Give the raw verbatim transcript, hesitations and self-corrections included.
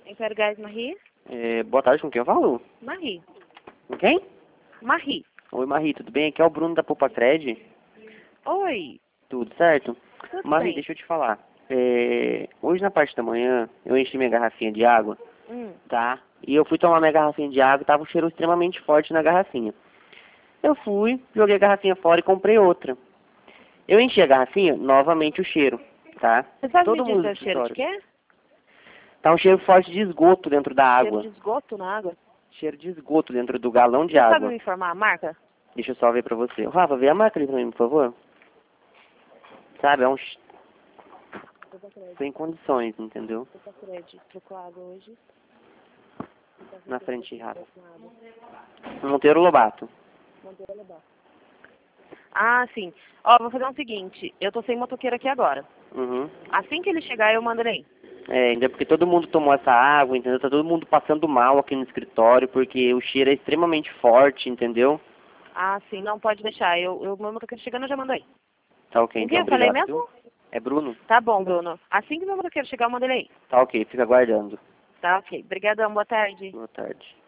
Império Gás Marie? É, boa tarde, com quem eu falo? Marie. Com quem? Marie. Oi, Marie, tudo bem? Aqui é o Bruno da Poupa Cred. Oi. Tudo certo? Tudo Marie, bem. deixa eu te falar. É, hoje na parte da manhã, eu enchi minha garrafinha de água, Hum. tá? E eu fui tomar minha garrafinha de água e tava um cheiro extremamente forte na garrafinha. Eu fui, joguei a garrafinha fora e comprei outra. Eu enchi a garrafinha, novamente o cheiro, tá? Você sabe Todo me mundo do dizer o cheiro de escritório. quê? Tá um cheiro forte de esgoto dentro da Cheiro água. de esgoto na água? Cheiro de esgoto dentro do galão de Você sabe água. me informar a marca? Deixa eu só ver pra você. Rafa, vê a marca ali pra mim, por favor. Sabe, é um... ch- Sem condições, entendeu? Poupa Cred. Trocou água hoje. Na frente, Rafa. Monteiro Lobato. Ah, sim. Ó, vou fazer o seguinte. Eu tô sem motoqueiro aqui agora. Uhum. Assim que ele chegar, eu mando ele aí. É, ainda porque todo mundo tomou essa água, entendeu? Tá todo mundo passando mal aqui no escritório, porque o cheiro é extremamente forte, entendeu? Ah, sim. Não, pode deixar. Eu, eu, meu motoqueiro chegando, eu já mando aí. Tá ok, Com quem então, eu falei obrigado, mesmo? viu? É Bruno? Tá bom, Bruno. Assim que meu motoqueiro chegar, eu mando ele aí. Tá ok, fica aguardando. Tá ok. Obrigadão. Boa tarde. Boa tarde.